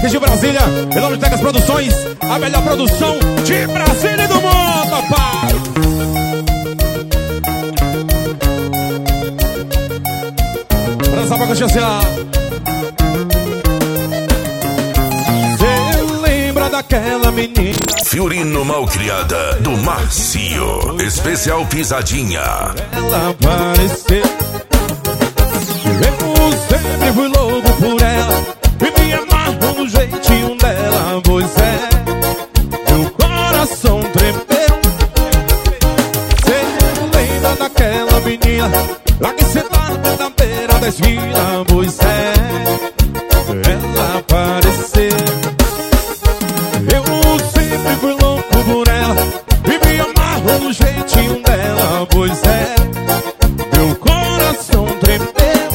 aqui de Brasília, em nome de Tegas Produções, a melhor produção de Brasília e do mundo, papai. Dança pra consciência. Cê lembra daquela menina Fiorino Malcriada do Marcio, especial Pisadinha. Ela apareceu, eu sempre fui louco por ela e me amarro no jeitinho dela. Pois é, meu coração tremeu. Cê lembra daquela menina lá que sentava na beira da esquina? Pois é, ela apareceu. Eu sempre fui louco por ela e me amarro no jeitinho dela. Pois é, meu coração tremeu.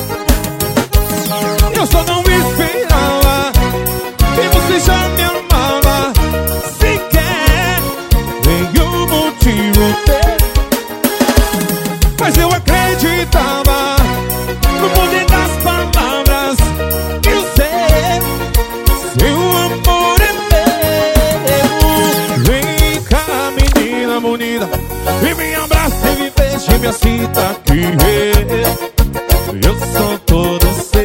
Eu só não esperava que você já me amava, sequer nenhum motivo ter. Mas eu acreditava no poder das palavras que eu sei. Seu amor é meu. Vem cá, menina bonita, e me abraça e me beija e me cita que eu sou todo seu.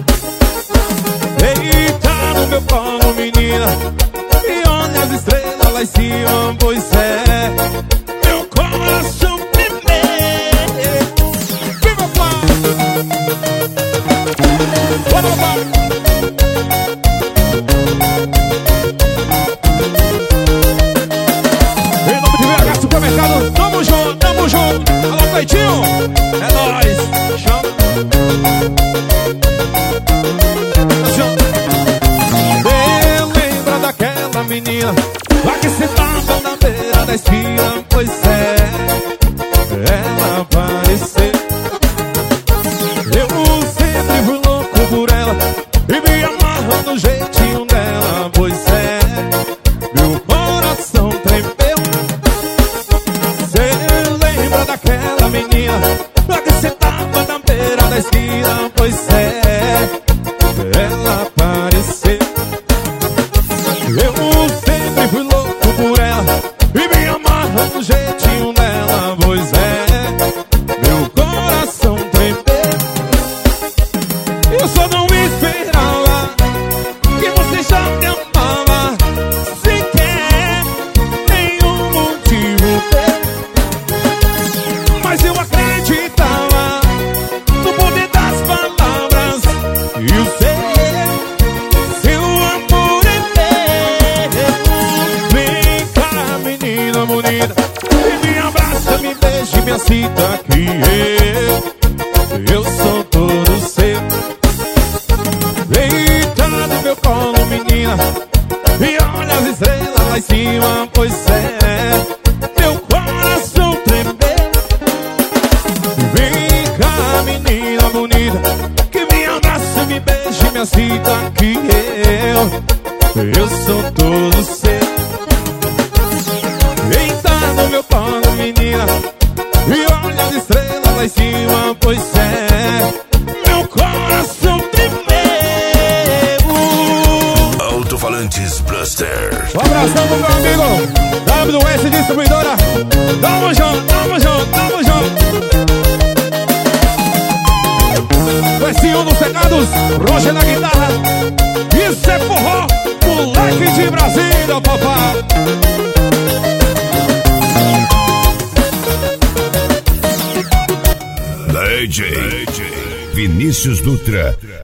Deita no meu colo, menina, e olha as estrelas lá em cima. Pois é, meu coração tremeu. Viva o pai! Bora, papai! Em nome de VH Supermercado, tamo junto, tamo junto. Alô, Cleitinho, é nóis. Chama. Você lembra daquela menina lá que sentava na beira da esquina? Pois é, ela apareceu. Eu sempre fui louco por ela e me amarro no jeitinho dela. Pois é, meu coração tremeu. Você lembra daquela menina lá que sentava na beira da esquina? Pois é, ela apareceu. Eu sempre fui louco por ela e me amarro no jeitinho dela. Pois é, meu coração tremeu. Eu só não esperava que você já me amava, sequer nenhum motivo ter. Mas eu acreditava no poder das palavras e eu sei. Seu amor é meu. Vem cá, menina bonita, e me abraça, me beija e me cita que eu sou todo seu. Deita no meu colo, menina, e olha as estrelas lá em cima. Pois é, meu coração tremeu. Vem cá, menina bonita, que me abraça, me beija e me cita que eu sou todo seu. Deita no meu colo, menina, e olha as estrelas lá em cima. Pois é, meu coração tremeu. Alto-falantes Blaster. Um abração pro meu amigo WS Distribuidora. Tamo junto, tamo junto, tamo junto. Precinho dos Secados, Roger na guitarra. Isso é forró, moleque de Brasília, papai. DJ Vinícius Dutra.